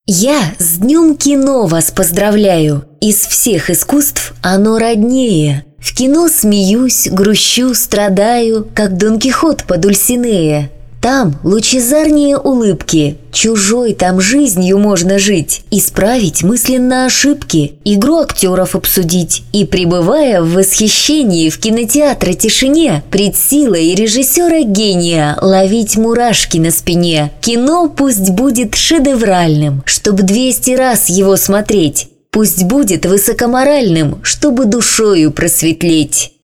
Я с Днем кино вас поздравляю. Из всех искусств оно роднее. В кино смеюсь, грущу, страдаю, как Дон Кихот по Дульсинея. Там лучезарнее улыбки, чужой там жизнью можно жить, исправить мысленно ошибки, игру актеров обсудить и, пребывая в восхищении в кинотеатре тишине, пред силой режиссера-гения ловить мурашки на спине. Кино пусть будет шедевральным, чтоб 200 раз его смотреть, пусть будет высокоморальным, чтобы душою просветлеть.